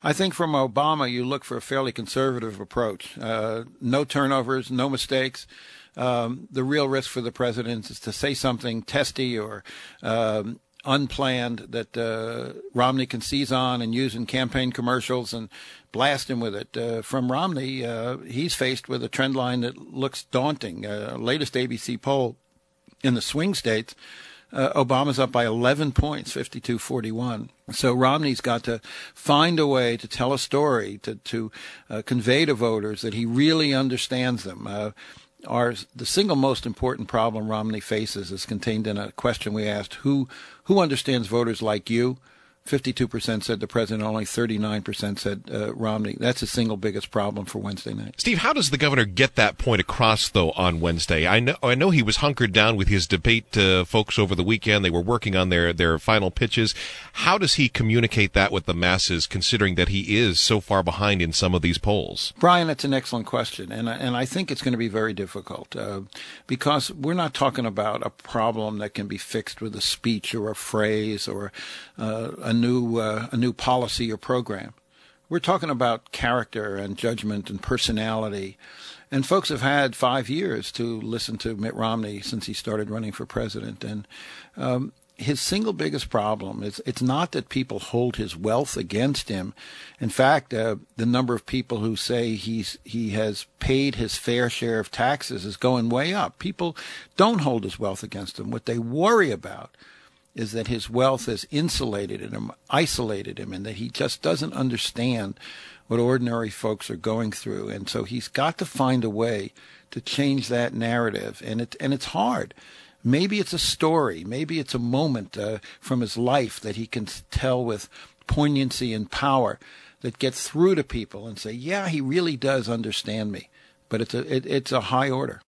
I think from Obama, you look for a fairly conservative approach. No turnovers, no mistakes. The real risk for the president is to say something testy or unplanned that Romney can seize on and use in campaign commercials and blast him with it. From Romney, he's faced with a trend line that looks daunting. Latest ABC poll in the swing states, Obama's up by 11 points, 52-41. So Romney's got to find a way to tell a story, to convey to voters that he really understands them. The single most important problem Romney faces is contained in a question we asked, who understands voters like you? 52% said the president, only 39% said Romney. That's the single biggest problem for Wednesday night. Steve, how does the governor get that point across, though, on Wednesday? I know he was hunkered down with his debate folks over the weekend. They were working on their final pitches. How does he communicate that with the masses, considering that he is so far behind in some of these polls? Brian, that's an excellent question, and I think it's going to be very difficult because we're not talking about a problem that can be fixed with a speech or a phrase or a new policy or program. We're talking about character and judgment and personality. And folks have had 5 years to listen to Mitt Romney since he started running for president. And his single biggest problem is it's not that people hold his wealth against him. In fact, the number of people who say he has paid his fair share of taxes is going way up. People don't hold his wealth against him. What they worry about is that his wealth has insulated him, isolated him, and that he just doesn't understand what ordinary folks are going through. And so he's got to find a way to change that narrative. And it's hard. Maybe it's a story. Maybe it's a moment from his life that he can tell with poignancy and power that gets through to people and say, yeah, he really does understand me. But it's a high order.